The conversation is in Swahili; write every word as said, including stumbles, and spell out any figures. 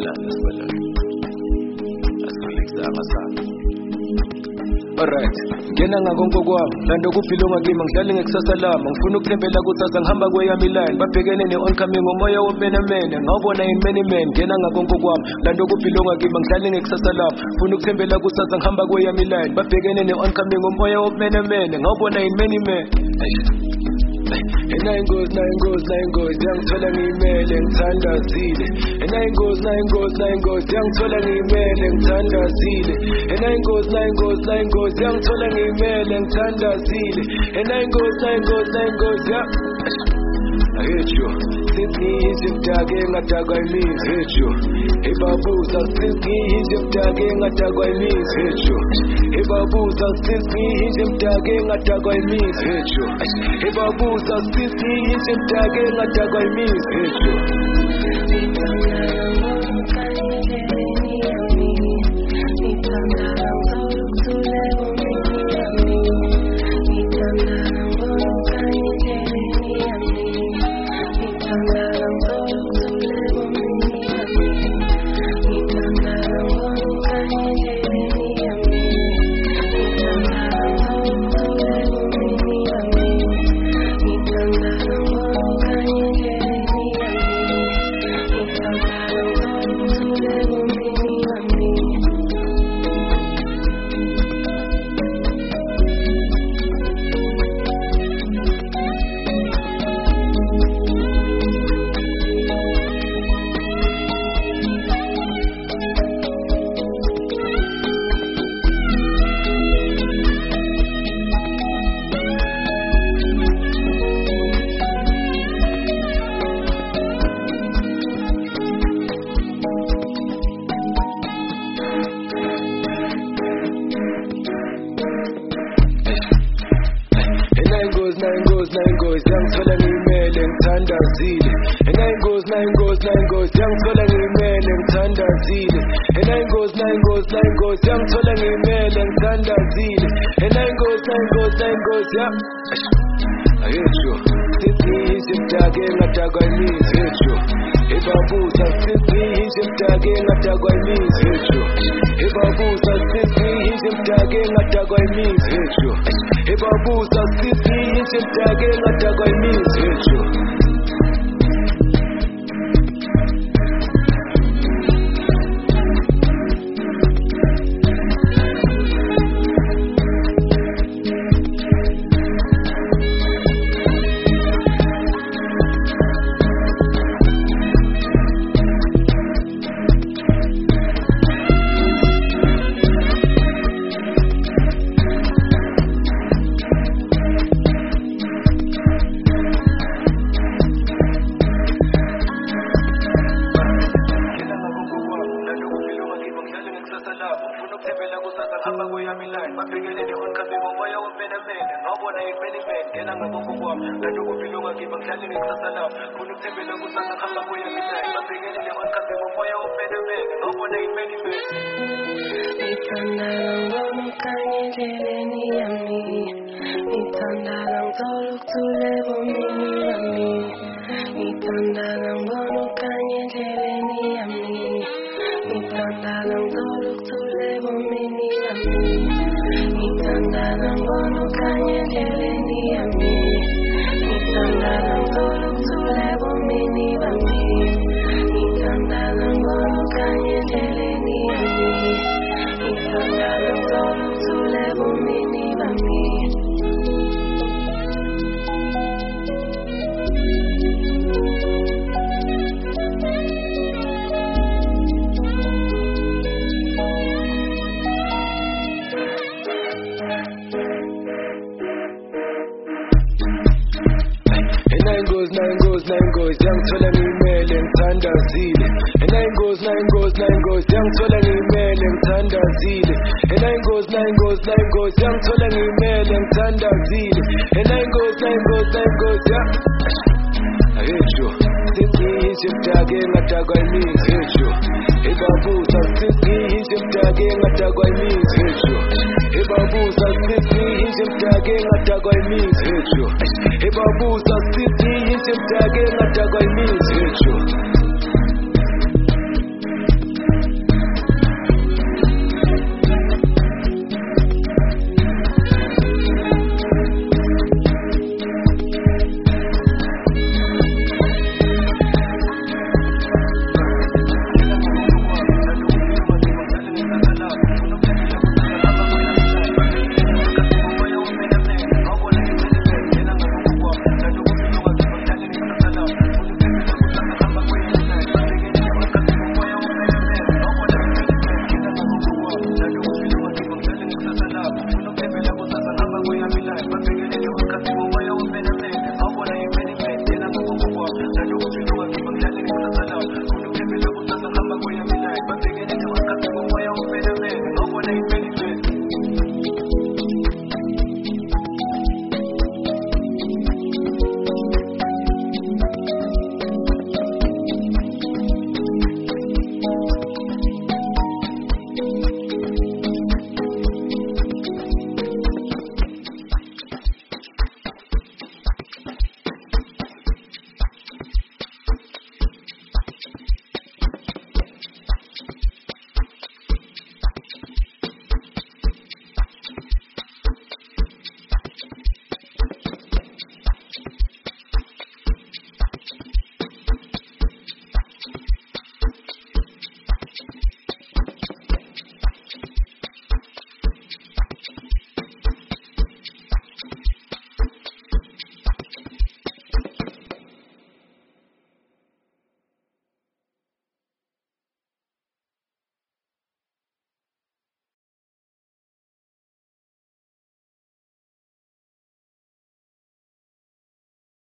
Sibalala, sibalala. Asilikisanga sana. Alright, ngena ngakonke kwami, lando kuphilonga kimi ngihlale ngekusasa lami, ngifuna ukuthembela kusasa ngihamba kweyami line, babhekene ne-oncoming umoya womenemene, ngawubona in many men, ngena ngakonke kwami, lando kuphilonga kimi ngihlale ngekusasa lami, ngifuna ukuthembela kusasa ngihamba kweyami line, babhekene ne-oncoming umoya womenemene, ngawubona in many men. Enayingozi nayingozi nayingozi yangithola ngiyimele ngithandazile. Enayingozi nayingozi nayingozi yangithola ngiyimele ngithandazile. Enayingozi nayingozi nayingozi yangithola ngiyimele ngithandazile. Enayingozi nayingozi nayingozi ya I hate you. Since ngiyize mdake ngadakwa imizi. Hate you. Ibabuza since ngiyize mdake ngadakwa imizi. Hate you. Ibabuza since ngiyize mdake ngadakwa imizi. Hate you. Ibabuza since ngiyize mdake ngadakwa imizi. Hate you. Nayingozi yangithola ngiyimele ngithandazile. Enayingozi nayingozi nayingozi yangithola ngiyimele ngithandazile. Enayingozi nayingozi nayingozi yangithola ngiyimele ngithandazile. Enayingozi nayingozi nayingozi ya I hate you. Since ngiyize mdake ngadakwa imizi. Hate you. Ibabuza since ngiyize mdake ngadakwa imizi. Hate you. Ibabuza since ngiyize mdake ngadakwa imizi. Hate you. Ibabuza since ngiyize mdake ngadakwa imizi. Hate you. Nayingozi nayingozi yangithola ngiyimele ngithandazile. Enayingozi nayingozi nayingozi yangithola ngiyimele ngithandazile. Enayingozi nayingozi nayingozi yangithola ngiyimele ngithandazile. Enayingozi nayingozi nayingozi ya I hate you. Since ngiyize mdake ngadakwa imizi. Hate you. Ibabuza since ngiyize mdake ngadakwa imizi. Hate you. Ibabuza since ngiyize mdake ngadakwa imizi. Hate you. Ibabuza since ngiyize mdake ngadakwa imizi. Hate you.